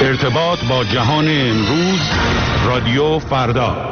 ارتباط با جهان امروز، رادیو فردا.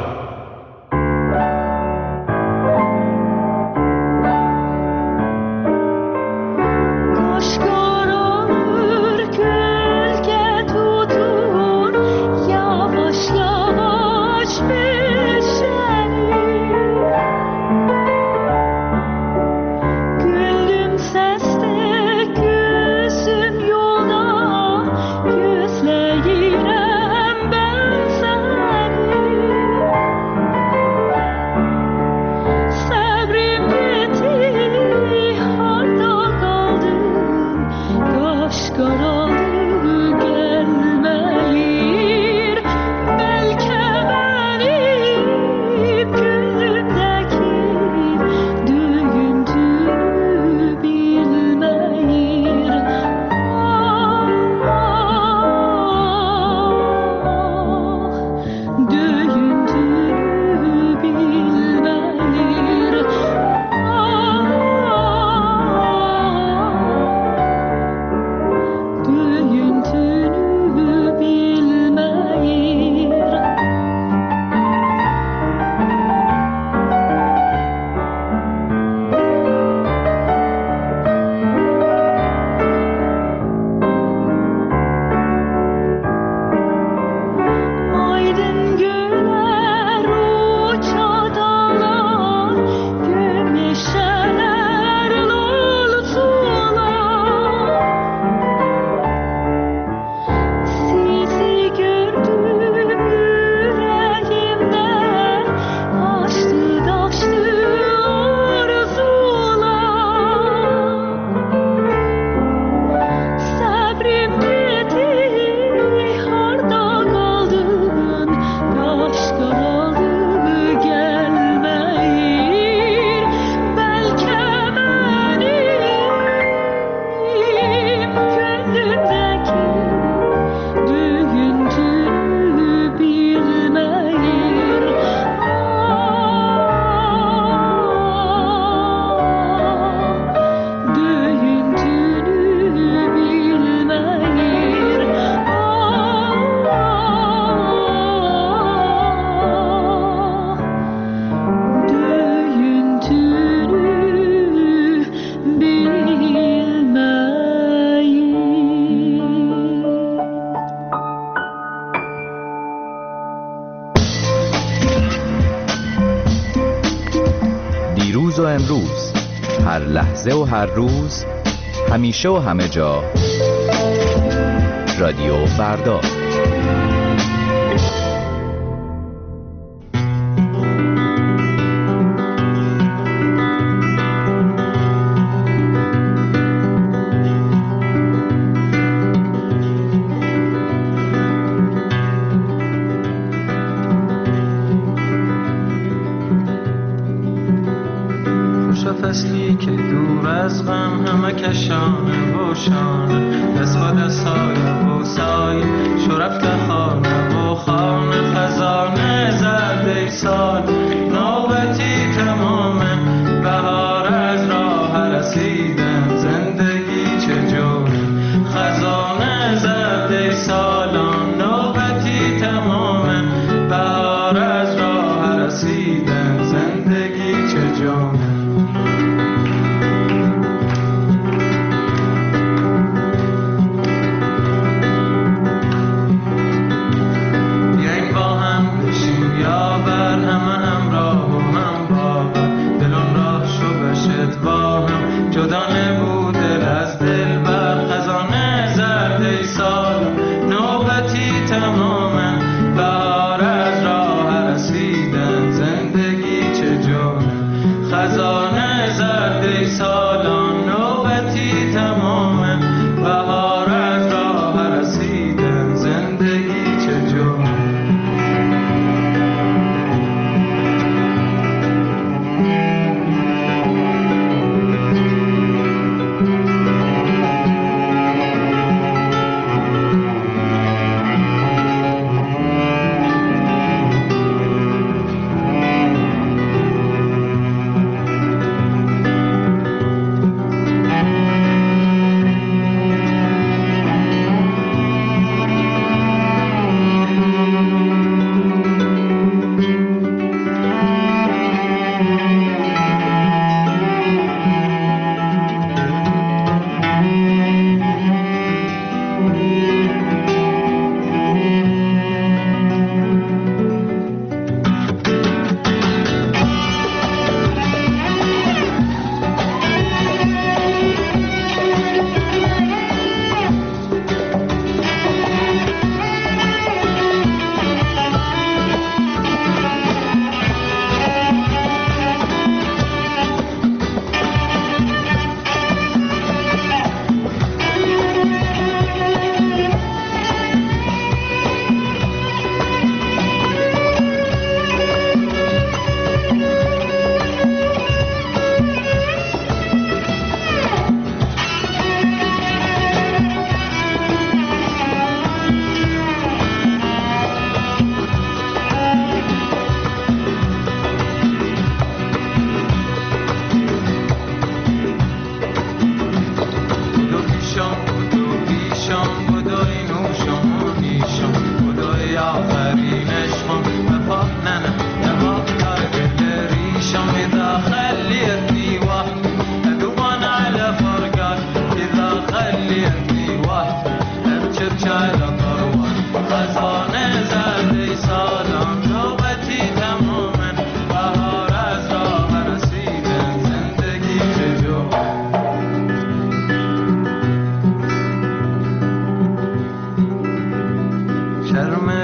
امروز، هر لحظه و هر روز، همیشه و همه جا، رادیو فردا. فصلی که دور از غم همه کشانه و شانه دست با دست های و سای شو رفته خانه و خانه خزانه زرد ای سال نوبتی تمامه بهار از راه رسیدن زندگی چه جونه خزانه زرد ای سالان نوبتی تمامه بهار از راه رسیدن زندگی چه جونه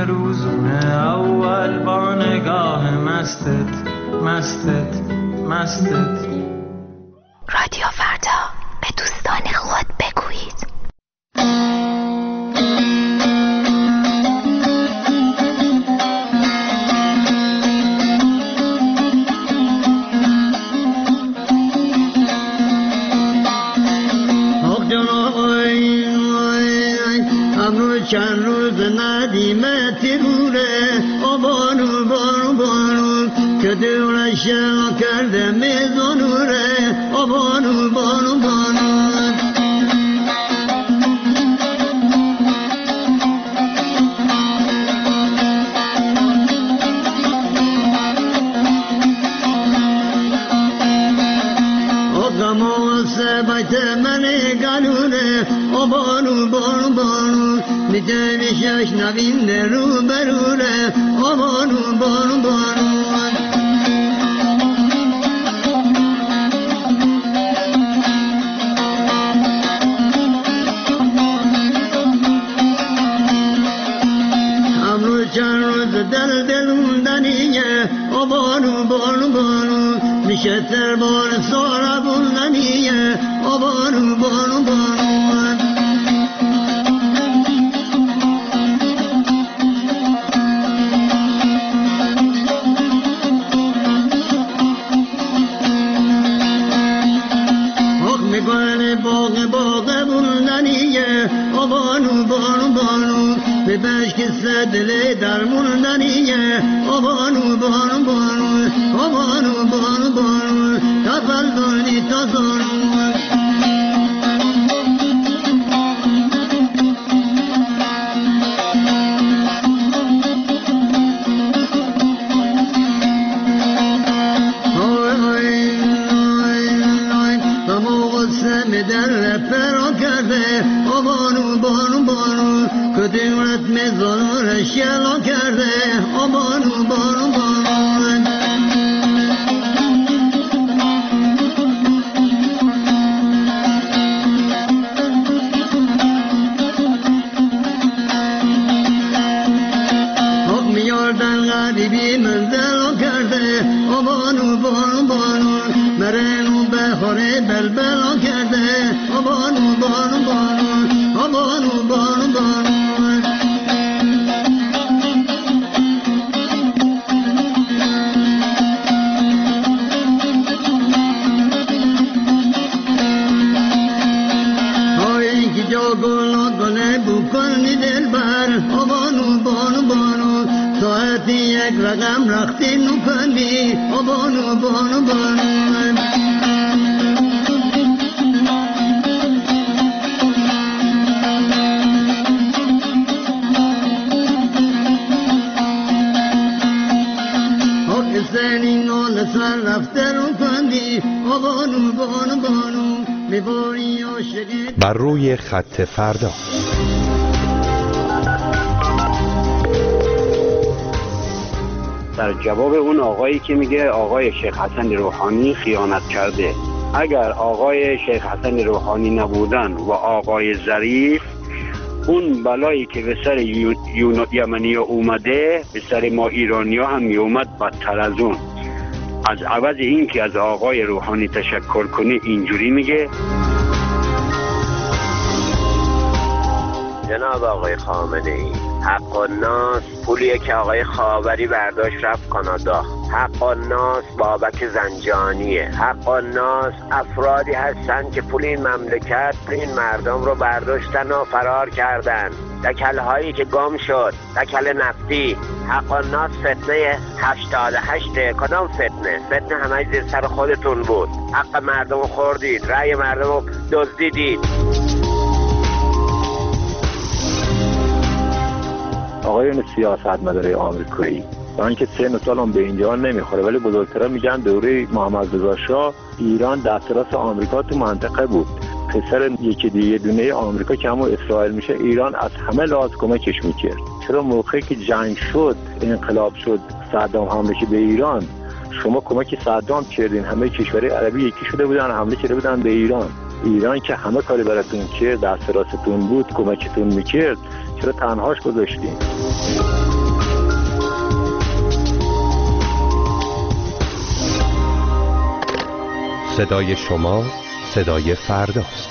روزونه اول با نگاه مستت رادیو فردا، به دوستان خود بگویید. چند روز ندیمه تیروره بانو بانو بانو که دورش کرده میزانوره بانو بانو بانو بیت من گلونه بانو بانو بانو میتونیشش نوینده رو برونه بانو بانو بانو امروز چند روز دل موندنیه بانو بانو بانو میشه تربان سارا بوندنیه بانو بانو بانو باغ بوندنیه بانو بانو بانو به بشک دل در موندنیه بانو بانو بانو بانو بانو بانو تفل دانی تازانو در فرا کرده بانو بانو بانو کدیمت میزان شلا کرده بانو بانو بانو حکم یاردن غریبی منزل کرده بانو بانو بانو مرنو بخوره بلبلا کرده بانو بانو بانو بانو بانو بانو های که جا گله بکنی دل بر بانو بانو بانو ساعتی یک رقم رختی نکنی بانو بانو بانو بر روی خط فردا. در جواب اون آقایی که میگه آقای شیخ حسن روحانی خیانت کرده، اگر آقای شیخ حسن روحانی نبودن و آقای ظریف، اون بلایی که به سر یمنی اومده به سر ما ایرانی ها هم میومد بدتر از اون. از عوض این که از آقای روحانی تشکر کنه اینجوری میگه. جناب آقای خامنه ای، حق الناس پولیه که آقای خاوری برداشت رفت کانادا. حق الناس بابک زنجانیه. حق الناس افرادی هستن که پول این مملکت این مردم رو برداشتن و فرار کردن. دکل‌هایی که گم شد، دکل نفتی. حق الناس فتنه 88. کدام فتنه؟ فتنه همه زیر سر خودتون بود. حق مردم رو خوردید، رأی مردم رو دزدیدید. آقایون سیاستمدارای آمریکایی، من که سن و سالم به اینجا نمیخوره ولی بزرگترا میگن دوره محمد رضا شاه ایران دست راست آمریکا تو منطقه بود. پسر یکی دیگه دونه آمریکا که همون اسرائیل میشه، ایران از همه لحاظ کمکش میکرد. چرا موقعی که جنگ شد، انقلاب شد، صدام حمله به ایران، شما کمک صدام کردین؟ همه کشورهای عربی یکی شده بودن، حمله کرده بودن به ایران. ایران که همه کاری براتون کرد، دست راستتون بود، کمکتون میکرد، چرا تنهاش گذاشتین؟ صدای شما صدای فرداست.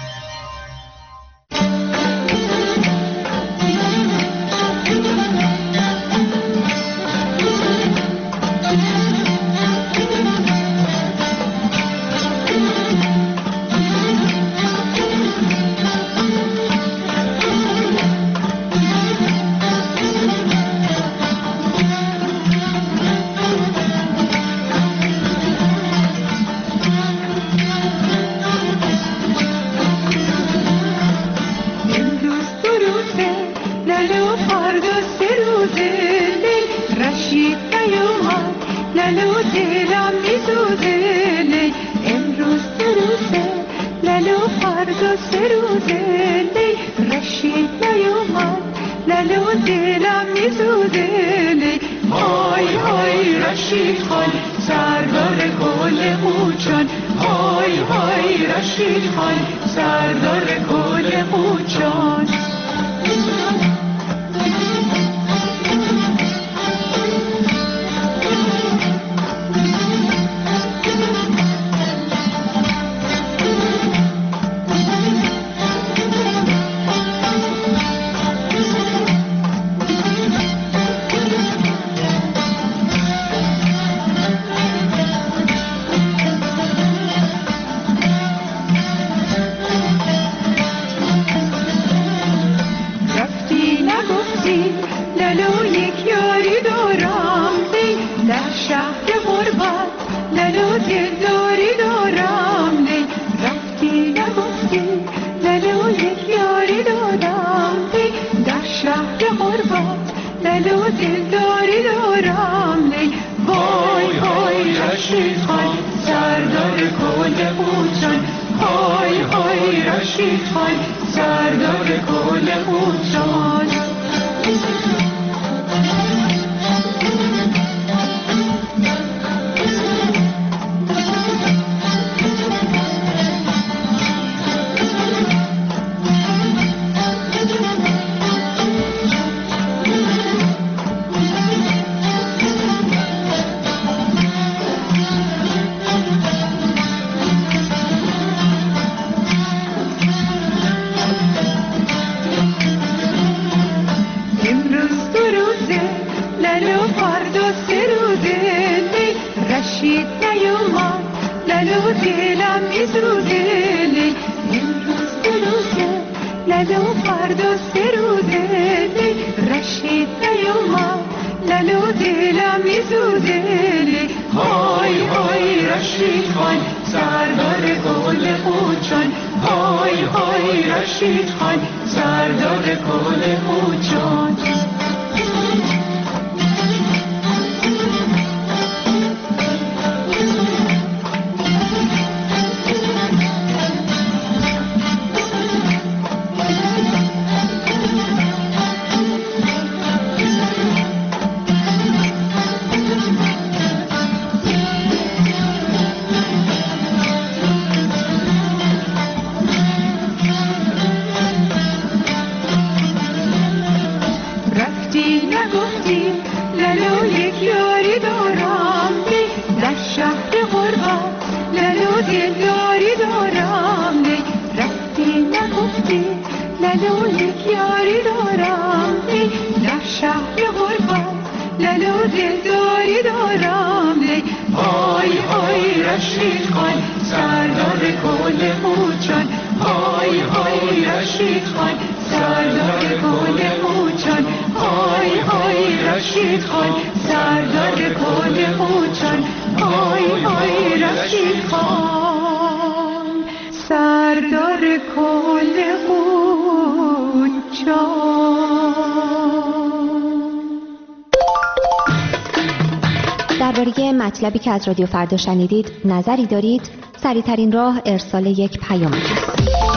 درباره مطلبی که از رادیو فردا شنیدید نظری دارید؟ سریع‌ترین راه ارسال یک پیام است.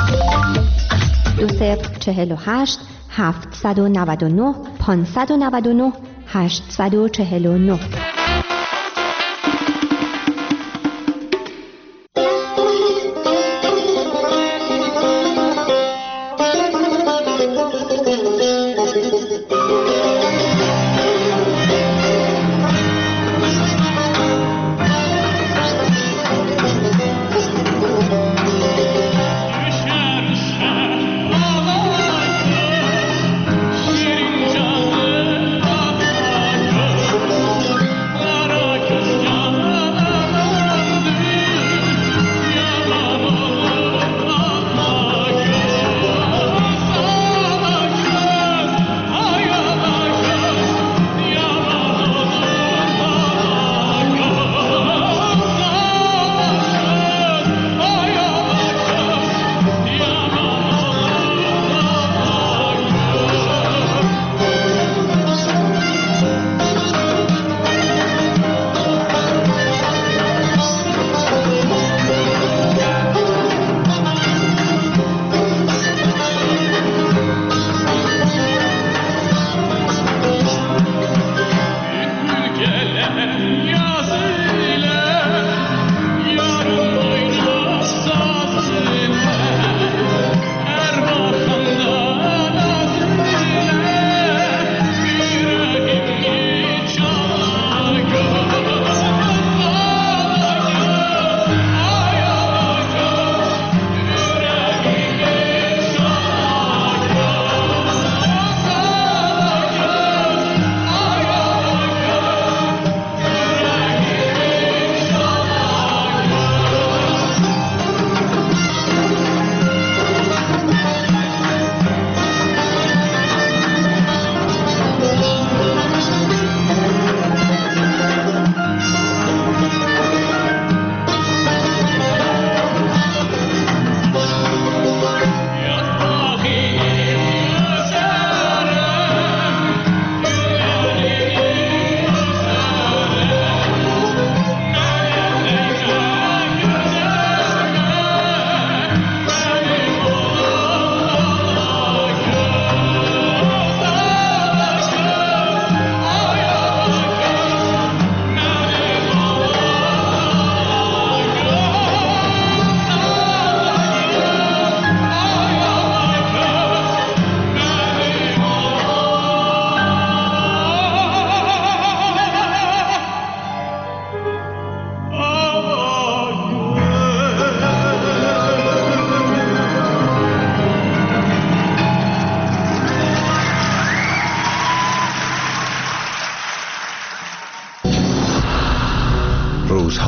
2048 799 599 849.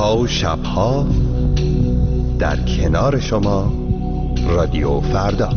روزها و شبها در کنار شما رادیو فردا.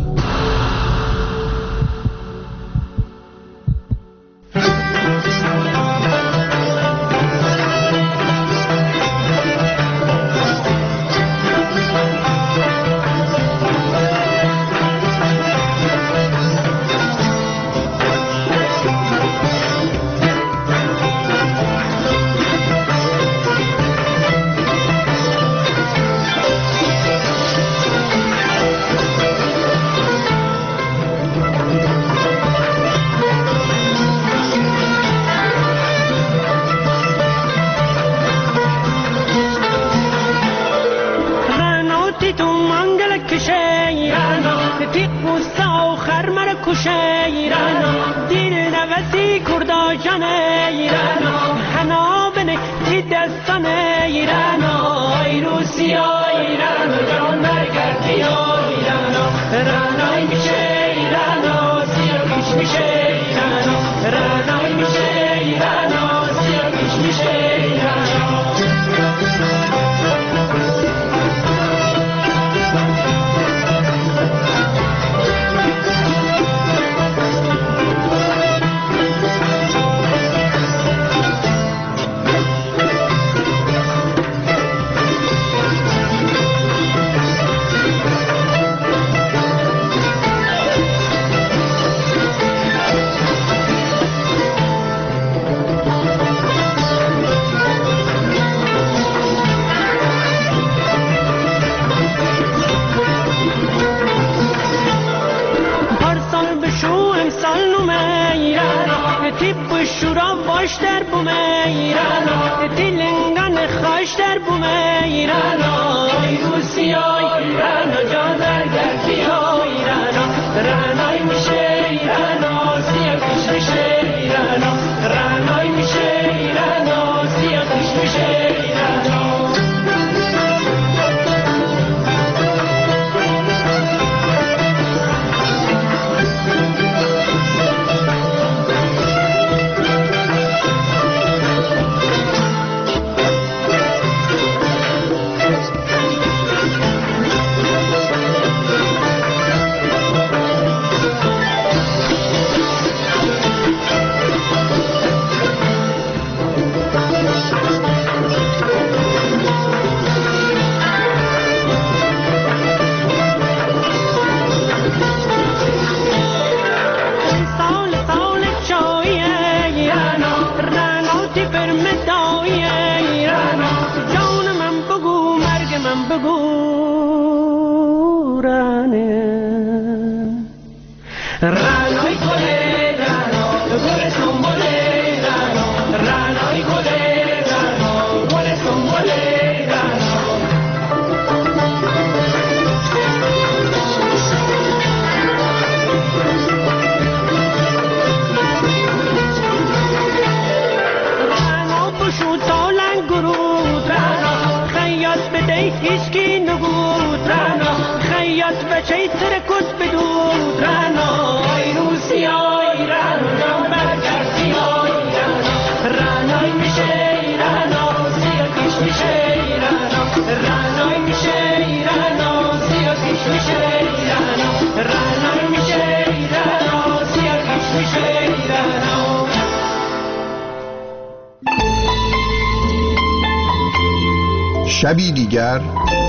شبی دیگر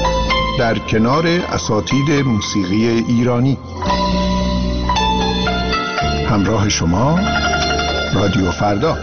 در کنار اساتید موسیقی ایرانی. همراه شما رادیو فردا.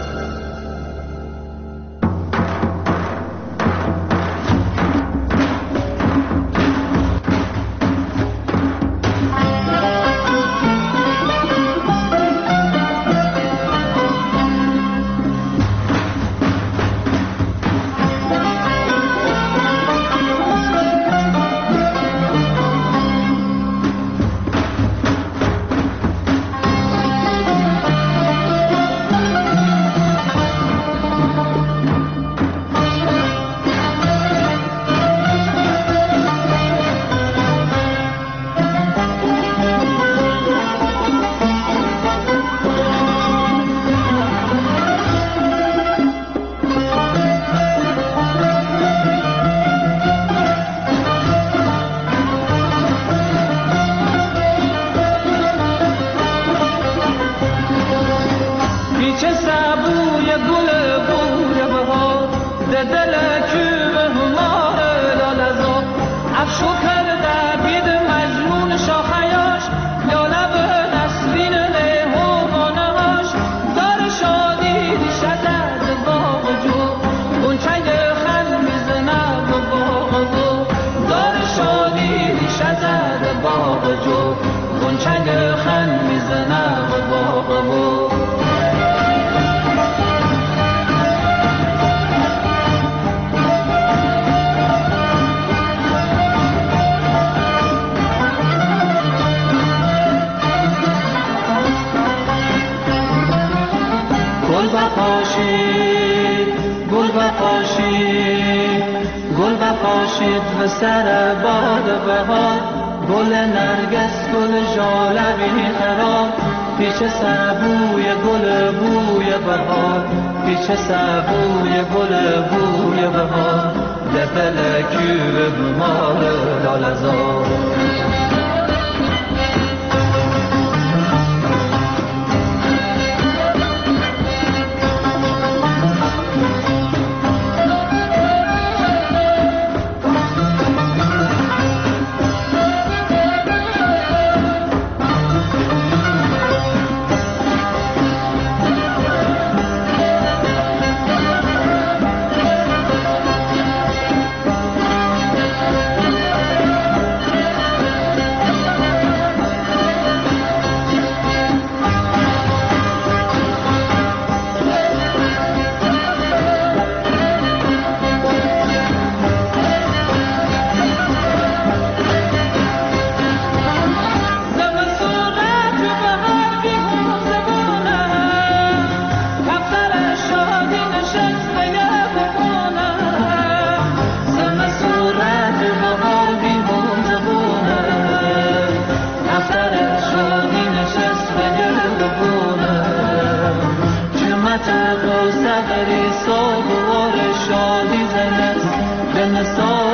به دل کوب همار لالزا افشو کرده بید مجنون شاخیاش لاله به نسرین لیهوانه هاش دار شادی ریشه زد باغ جو گنچه خل میزنه به باغ جو دار شادی ریشه زد باغ جو گنچه خل میزنه به باغ جو گل بپاشید و سر باد بهار گل نرگس گل ژالبی خراب پیش سبوی گل بوی بهار پیش سبوی گل بوی بهار دل کوب همار لالزار ساغری ساغوار شادی زنست به نسا